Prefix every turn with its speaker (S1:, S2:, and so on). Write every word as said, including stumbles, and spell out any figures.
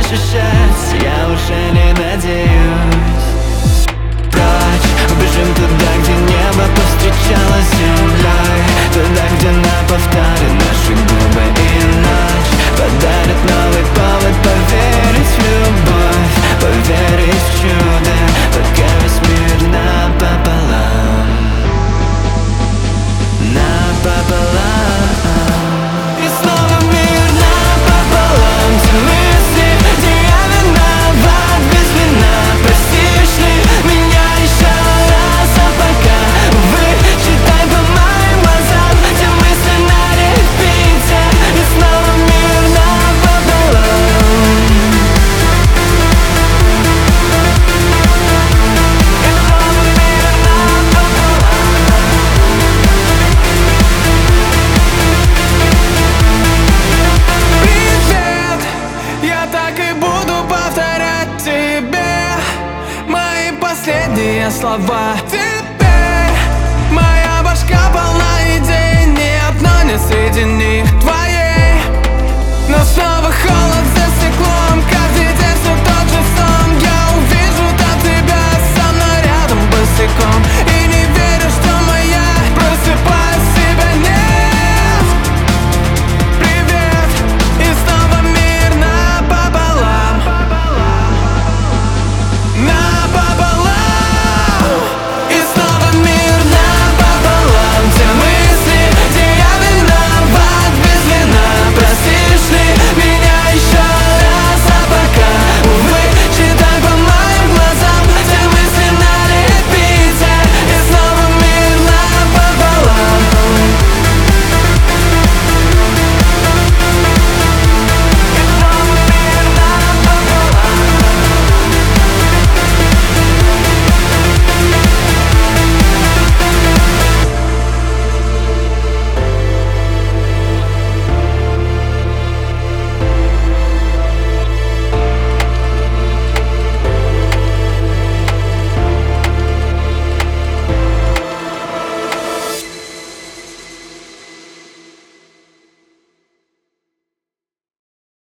S1: ощущать я уже не надеюсь. Прочь, убежим туда, где небо повстречалось с землей, туда, где на повторе наши губы и ночь подарят новый повод поверить в любовь, поверить в чудо, пока весь мир напополам, напополам. И снова мир напополам, те мысли, где я виноват, без вина. Простишь ли меня еще раз, а пока, увы, читай по моим глазам те мысли на репите. И снова мир напополам, и снова мир напополам. Привет, я так и буду повторять тебе мои последние слова. Ты